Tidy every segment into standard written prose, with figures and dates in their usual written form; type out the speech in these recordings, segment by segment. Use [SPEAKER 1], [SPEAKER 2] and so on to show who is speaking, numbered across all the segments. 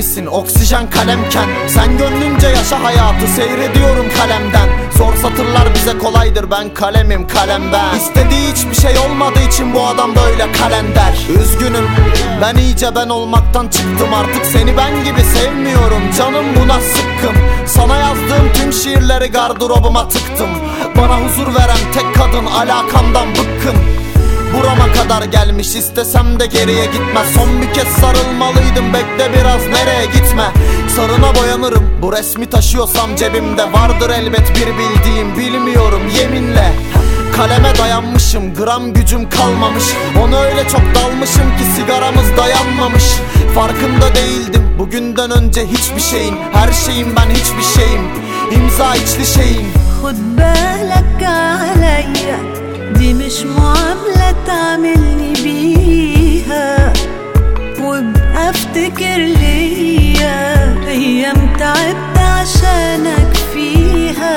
[SPEAKER 1] misin oksijen kalemken? Sen gönlünce yaşa hayatı, seyrediyorum kalemden. Zor satırlar bize kolaydır, ben kalemim kalem ben. İstediği hiçbir şey olmadığı için bu adam böyle kalender. Üzgünüm, ben iyice ben olmaktan çıktım. Artık seni ben gibi sevmiyorum, canım buna sıkkın. Sana yazdığım tüm şiirleri gardırobuma tıktım. Bana huzur veren tek kadın, alakamdan bıkkın. Burama kadar gelmiş, istesem de geriye gitmez. Son bir kez sarılmalıydım, bekle biraz, nereye gitme. Sarına boyanırım, bu resmi taşıyorsam cebimde vardır elbet bir bildiğim, bilmiyorum yeminle. Kaleme dayanmışım, gram gücüm kalmamış. Ona öyle çok dalmışım ki sigaramız dayanmamış. Farkında değildim bugünden önce hiçbir şeyin. Her şeyim ben, hiçbir şeyim, imza içli şeyim.
[SPEAKER 2] خد بالك عليا دي مش معاملة تعملني بيها وابقى افتكر ليا ايام تعبت عشانك فيها.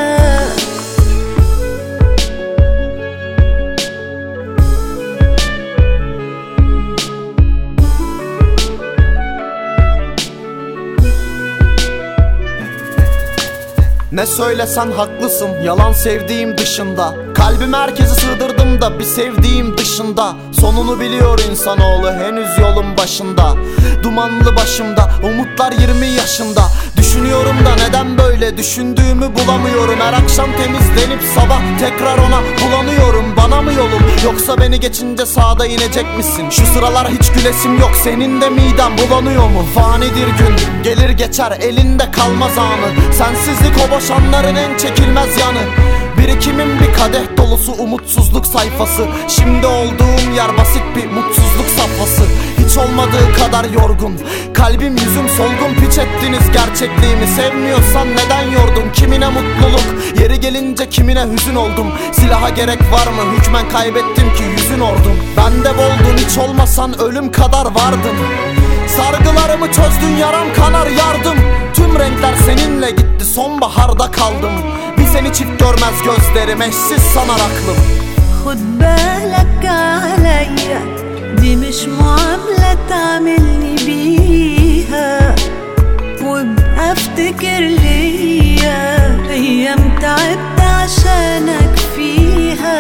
[SPEAKER 1] Ne söylesen haklısın, yalan sevdiğim dışında. Kalbimi herkese sığdırdım da bir sevdiğim dışında. Sonunu biliyor insanoğlu henüz yolun başında. Dumanlı başımda, umutlar 20 yaşında. Düşünüyorum da neden böyle düşündüğümü bulamıyorum. Her akşam temizlenip sabah tekrar ona bulanıyorum. Bana mı yolum, yoksa beni geçince sağda inecek misin? Şu sıralar hiç gülesim yok, senin de miden bulanıyor mu? Fanidir gün, gelir geçer, elinde kalmaz anı. Sensizlik o boş anların en çekilmez yanı. Birikimin bir kadeh dolusu umutsuzluk sayfası. Şimdi olduğum yer basit bir mutsuzluk safhası. Hiç olmadığı kadar yorgun, kalbim yüzüm solgun. Piç ettiniz gerçekliğimi, sevmiyorsan neden yordun? Kimine mutluluk, yeri gelince kimine hüzün oldum. Silaha gerek var mı, hükmen kaybettim ki yüzün ordum. Bende boldun, hiç olmasan ölüm kadar vardın. Sargılarımı çözdün, yaram kanar yardım. Tüm renkler seninle gitti, sonbaharda kaldım. Bir seni çift görmez gözlerim, eşsiz sanar aklım.
[SPEAKER 2] خد بالك عليا دي مش معاملة تعملني بيها وابقى افتكر ليا ايام تعبت عشانك فيها.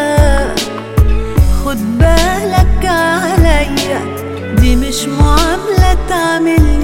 [SPEAKER 2] خد بالك عليا دي مش معاملة تعملني